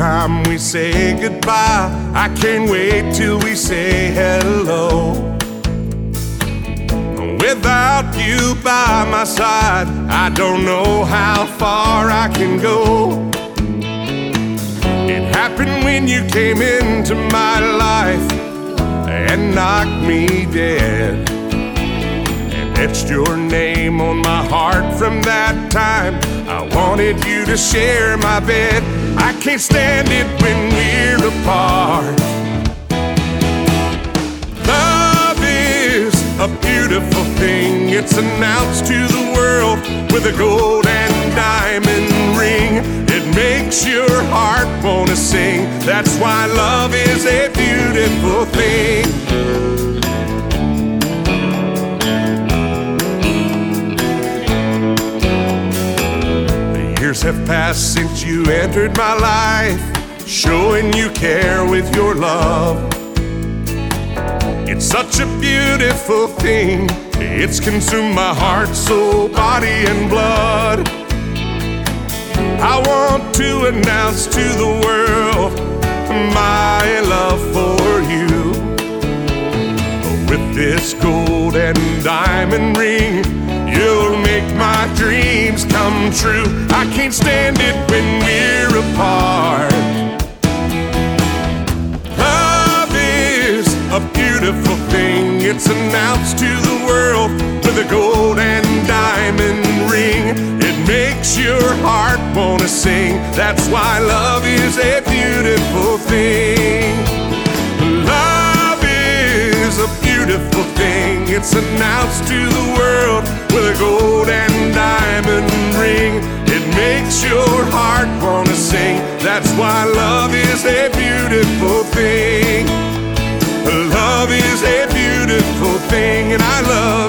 time we say goodbye, I can't wait till we say hello. Without you by my side, I don't know how far I can go. It happened when you came into my life and knocked me dead, and etched your name on my heart. From that time, I wanted you to share my bed. I can't stand it when we're apart. Love is a beautiful thing. It's announced to the world with a gold and diamond ring. It makes your heart wanna sing. That's why love is a beautiful thing. Years have passed since you entered my life, showing you care with your love. It's such a beautiful thing. It's consumed my heart, soul, body, and blood. I want to announce to the world my love for you. With this gold and diamond ring, you'll make my dreams come true. I can't stand it when we're apart. Love is a beautiful thing. It's announced to the world with a gold and diamond ring. It makes your heart wanna sing. That's why love is a beautiful thing. Love is a beautiful thing. It's announced to the world with a gold and diamond ring. It makes your heart wanna sing. That's why love is a beautiful thing. Love is a beautiful thing, and I love